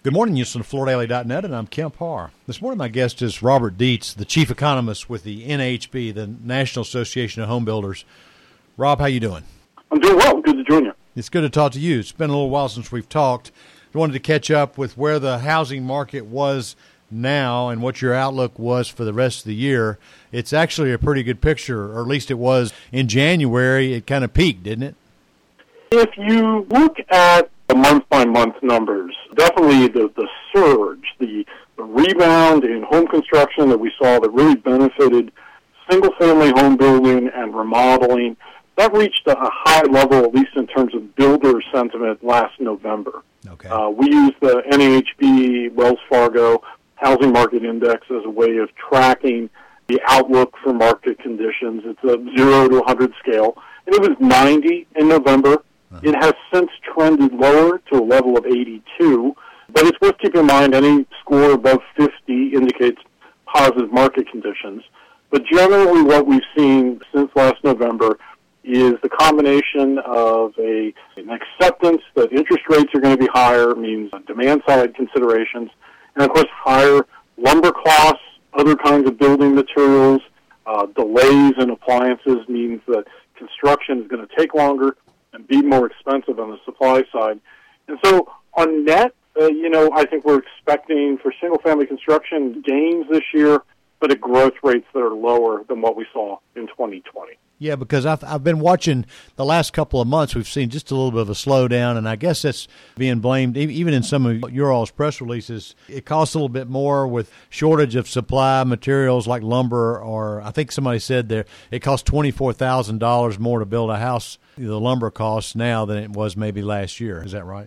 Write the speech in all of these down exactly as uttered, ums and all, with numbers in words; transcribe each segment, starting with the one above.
Good morning, you listen to Florida Daily dot net, and I'm Kemp Harr. This morning my guest is Robert Dietz, the chief economist with the N A H B, the National Association of Home Builders. Rob, how you doing? I'm doing well. Good to join you. It's good to talk to you. It's been a little while since we've talked. I wanted to catch up with where the housing market was now and what your outlook was for the rest of the year. It's actually a pretty good picture, or at least it was in January. It kind of peaked, didn't it? If you look at the month-by-month numbers, definitely the, the surge, the, the rebound in home construction that we saw that really benefited single-family home building and remodeling, that reached a high level, at least in terms of builder sentiment, last November. Okay. Uh, we use the N A H B Wells Fargo Housing Market Index as a way of tracking the outlook for market conditions. It's a zero to one hundred scale, and it was ninety in November. Uh-huh. It has since trended lower to a level of eighty-two, but it's worth keeping in mind any score above fifty indicates positive market conditions. But generally what we've seen since last November is the combination of a, an acceptance that interest rates are going to be higher, means demand-side considerations, and of course higher lumber costs, other kinds of building materials, uh, delays in appliances means that construction is going to take longer and be more expensive on the supply side. And so on net, uh, you know, I think we're expecting for single-family construction gains this year, but at growth rates that are lower than what we saw in twenty twenty. Yeah, because I've I've been watching the last couple of months. We've seen just a little bit of a slowdown, and I guess that's being blamed even in some of your all's press releases. It costs a little bit more with shortage of supply materials like lumber, or I think somebody said there it costs twenty-four thousand dollars more to build a house. The lumber costs now than it was maybe last year. Is that right?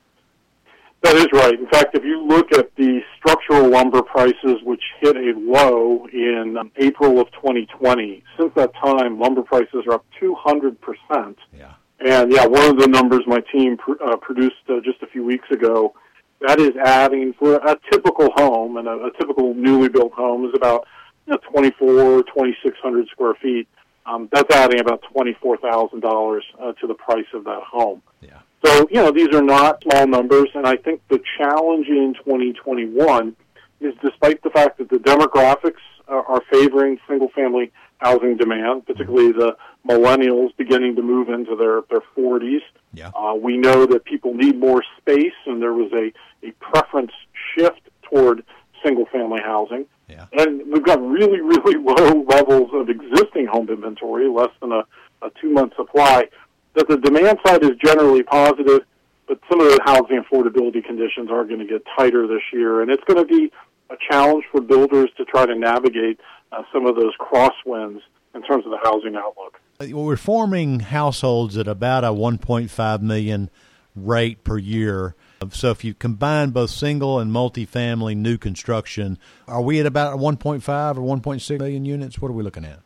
That is right. In fact, if you look at the structural lumber prices, which hit a low in um, April of twenty twenty, since that time, lumber prices are up two hundred percent. Yeah. And, yeah, one of the numbers my team pr- uh, produced uh, just a few weeks ago, that is adding for a typical home, and a, a typical newly built home is about you know, twenty-four, twenty-six hundred square feet. Um, that's adding about twenty-four thousand dollars uh, to the price of that home. Yeah. So, you know, these are not small numbers, and I think the challenge in twenty twenty-one is despite the fact that the demographics are, are favoring single-family housing demand, particularly the millennials beginning to move into their, their forties. Yeah. Uh, we know that people need more space, and there was a, a preference shift toward single-family housing. Yeah. And we've got really, really low levels of existing home inventory, less than a, a two-month supply. That the demand side is generally positive, but some of the housing affordability conditions are going to get tighter this year, and it's going to be a challenge for builders to try to navigate uh, some of those crosswinds in terms of the housing outlook. We're forming households at about a one point five million rate per year. So if you combine both single and multifamily new construction, are we at about one point five or one point six million units? What are we looking at?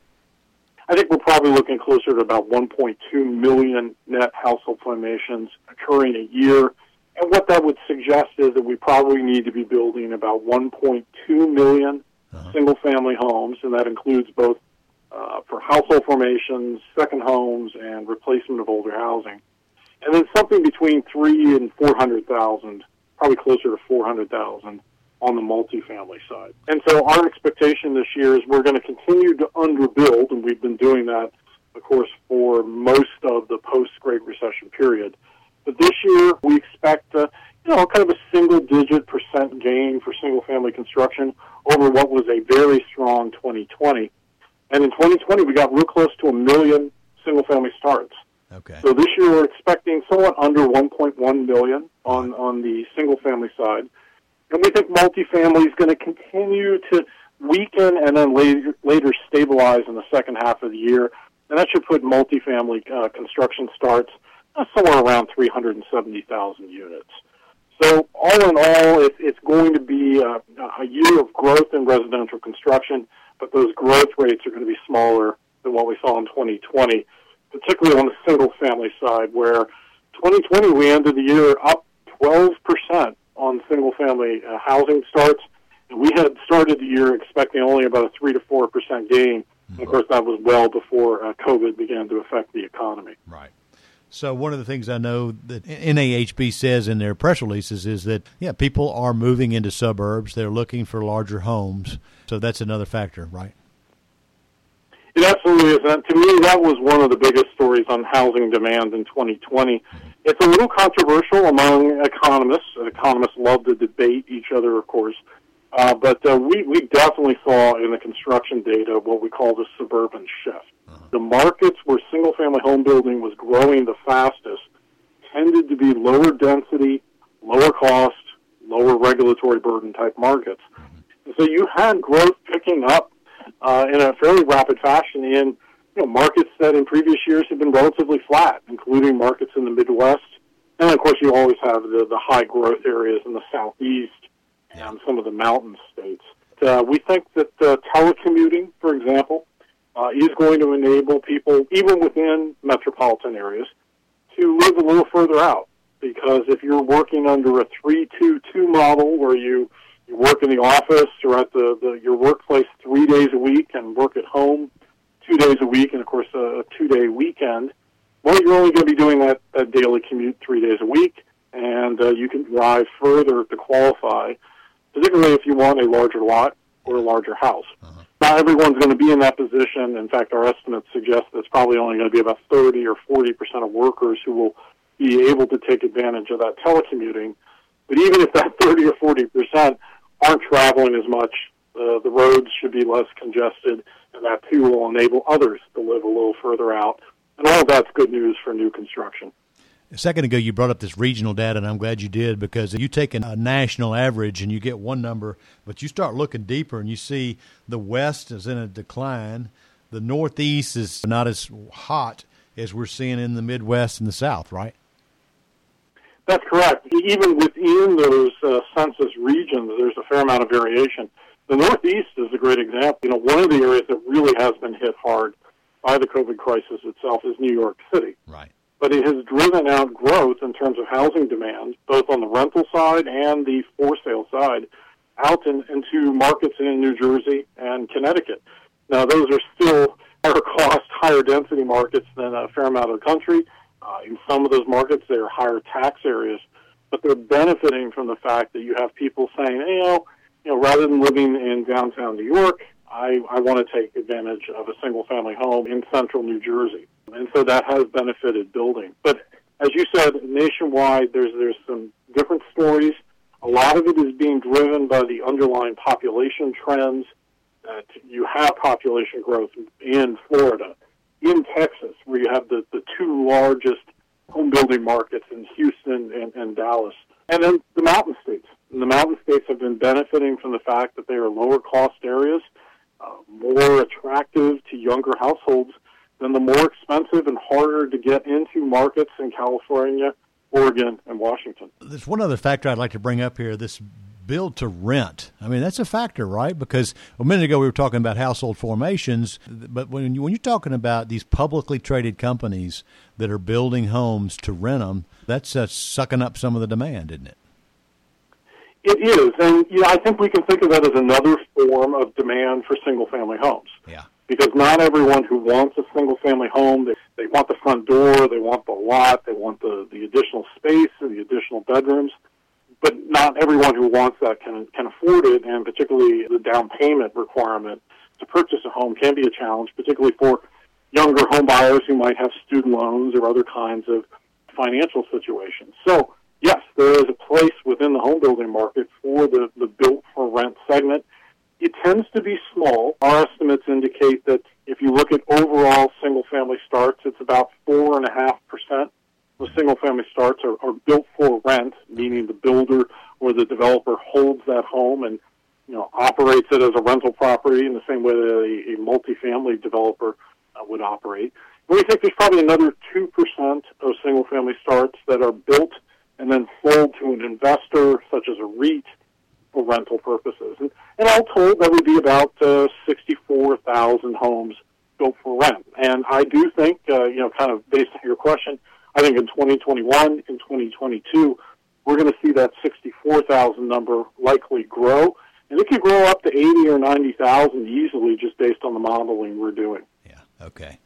I think we're probably looking closer to about one point two million net household formations occurring a year. And what that would suggest is that we probably need to be building about one point two million uh-huh. single-family homes, and that includes both uh, for household formations, second homes, and replacement of older housing. And then something between three and four hundred thousand, probably closer to four hundred thousand. On the multifamily side. And so our expectation this year is we're going to continue to underbuild, and we've been doing that, of course, for most of the post-Great Recession period. But this year we expect, uh, you know, kind of a single-digit percent gain for single-family construction over what was a very strong twenty twenty. And in twenty twenty we got real close to a million single-family starts. Okay. So this year we're expecting somewhat under one point one million on, on the single-family side. And we think multifamily is going to continue to weaken and then later, later stabilize in the second half of the year. And that should put multifamily uh, construction starts uh, somewhere around three hundred seventy thousand units. So all in all, it, it's going to be a, a year of growth in residential construction, but those growth rates are going to be smaller than what we saw in twenty twenty, particularly on the single-family side, where twenty twenty we ended the year up twelve percent on single-family uh, housing starts, and we had started the year expecting only about a three to four percent gain. Mm-hmm. And of course, that was well before uh, COVID began to affect the economy. Right. So one of the things I know that N A H B says in their press releases is that, yeah, people are moving into suburbs. They're looking for larger homes. So that's another factor, right? It absolutely is. And to me, that was one of the biggest stories on housing demand in twenty twenty. It's a little controversial among economists. Economists love to debate each other, of course. Uh, but uh, we, we definitely saw in the construction data what we call the suburban shift. Uh-huh. The markets where single-family home building was growing the fastest tended to be lower density, lower cost, lower regulatory burden type markets. Mm-hmm. And so you had growth picking up uh, in a fairly rapid fashion in you know, markets that in previous years have been relatively flat, including markets in the Midwest. And, of course, you always have the, the high growth areas in the Southeast and some of the mountain states. Uh, we think that uh, telecommuting, for example, uh, is going to enable people, even within metropolitan areas, to live a little further out. Because if you're working under a three two two model where you, you work in the office or at the, the your workplace three days a week and work at home two days a week and, of course, a two-day weekend, well, you're only going to be doing that, that daily commute three days a week, and uh, you can drive further to qualify, particularly if you want a larger lot or a larger house. Uh-huh. Not everyone's going to be in that position. In fact, our estimates suggest that it's probably only going to be about thirty or forty percent of workers who will be able to take advantage of that telecommuting. But even if that thirty or forty percent aren't traveling as much, uh, the roads should be less congested, and that too will enable others to live a little further out. And all of that's good news for new construction. A second ago, you brought up this regional data, and I'm glad you did, because you take a national average and you get one number, but you start looking deeper and you see the West is in a decline. The Northeast is not as hot as we're seeing in the Midwest and the South, right? That's correct. Even within those uh, census regions, there's a fair amount of variation. The Northeast is a great example. You know, one of the areas that really has been hit hard by the COVID crisis itself is New York City. Right. But it has driven out growth in terms of housing demand, both on the rental side and the for-sale side, out in, into markets in New Jersey and Connecticut. Now, those are still higher cost, higher density markets than a fair amount of the country. Uh, in some of those markets, they are higher tax areas, but they're benefiting from the fact that you have people saying, hey, you know, you know, rather than living in downtown New York, I, I want to take advantage of a single-family home in central New Jersey. And so that has benefited building. But as you said, nationwide, there's there's some different stories. A lot of it is being driven by the underlying population trends. That you have population growth in Florida, in Texas, where you have the, the two largest home-building markets in Houston and, and Dallas. And then the mountain states. And the mountain states have been benefiting from the fact that they are lower-cost areas, uh, more attractive to younger households than the more expensive and harder to get into markets in California, Oregon, and Washington. There's one other factor I'd like to bring up here, this build to rent. I mean, that's a factor, right? Because a minute ago we were talking about household formations, but when, you, when you're talking about these publicly traded companies that are building homes to rent them, that's uh, sucking up some of the demand, isn't it? It is, and you know, I think we can think of that as another form of demand for single-family homes. Yeah. Because not everyone who wants a single-family home, they, they want the front door, they want the lot, they want the, the additional space and the additional bedrooms, but not everyone who wants that can can afford it, and particularly the down payment requirement to purchase a home can be a challenge, particularly for younger home buyers who might have student loans or other kinds of financial situations. So, yes, there is a place within the home building market for the, the built-for-rent segment. It tends to be small. Our estimates indicate that if you look at overall single-family starts, it's about four point five percent of single-family starts are, are built for rent, meaning the builder or the developer holds that home and you know operates it as a rental property in the same way that a, a multifamily developer uh, would operate. And we think there's probably another two percent of single-family starts that are built and then sold to an investor, such as a REIT, for rental purposes. And, and all told, that would be about uh, sixty-four thousand homes built for rent. And I do think, uh, you know, kind of based on your question, I think in twenty twenty-one and twenty twenty-two, we're going to see that sixty-four thousand number likely grow. And it could grow up to eighty or ninety thousand easily just based on the modeling we're doing. Yeah, okay.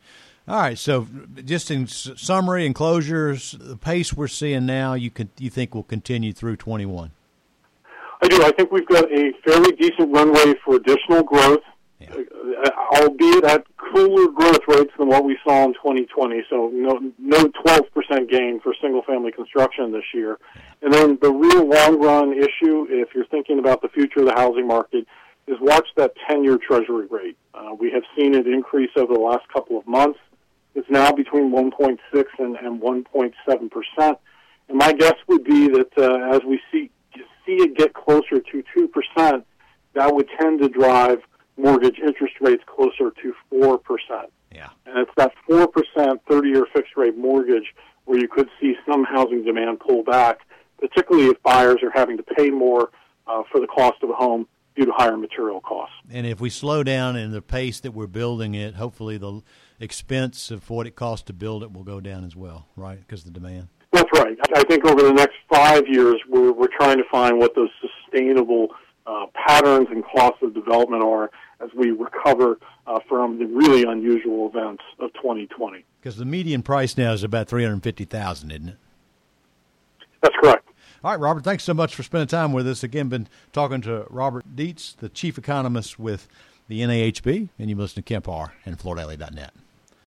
All right, so just in summary and closures, the pace we're seeing now, you can you think will continue through twenty-one? I do. I think we've got a fairly decent runway for additional growth, yeah. uh, albeit at cooler growth rates than what we saw in twenty twenty. So no, no twelve percent gain for single-family construction this year. Yeah. And then the real long-run issue, if you're thinking about the future of the housing market, is watch that ten-year Treasury rate. Uh, we have seen it increase over the last couple of months. It's now between one point six and, and one point seven percent. And my guess would be that uh, as we see see it get closer to two percent, that would tend to drive mortgage interest rates closer to four percent. Yeah. And it's that four percent thirty-year fixed-rate mortgage where you could see some housing demand pull back, particularly if buyers are having to pay more uh, for the cost of a home due to higher material costs. And if we slow down in the pace that we're building it, hopefully the expense of what it costs to build it will go down as well, right, because of the demand? That's right. I think over the next five years, we're, we're trying to find what those sustainable uh, patterns and costs of development are as we recover uh, from the really unusual events of twenty twenty. Because the median price now is about three hundred fifty thousand dollars, isn't it? That's correct. All right, Robert, thanks so much for spending time with us. Again, been talking to Robert Dietz, the chief economist with the N A H B, and you listen to Kemp R and Florida Alley dot net.